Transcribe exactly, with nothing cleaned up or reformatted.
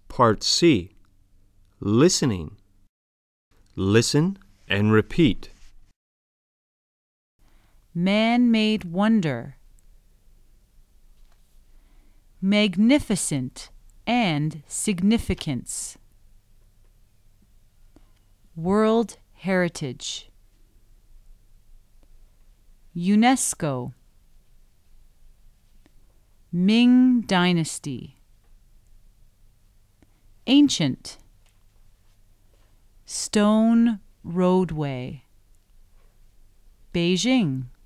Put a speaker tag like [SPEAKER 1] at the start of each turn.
[SPEAKER 1] Part C. Listening. Listen and repeat.
[SPEAKER 2] Man-made wonder, magnificent and significance, world heritage, UNESCO, Ming Dynasty, ancient, stone roadway, Beijing.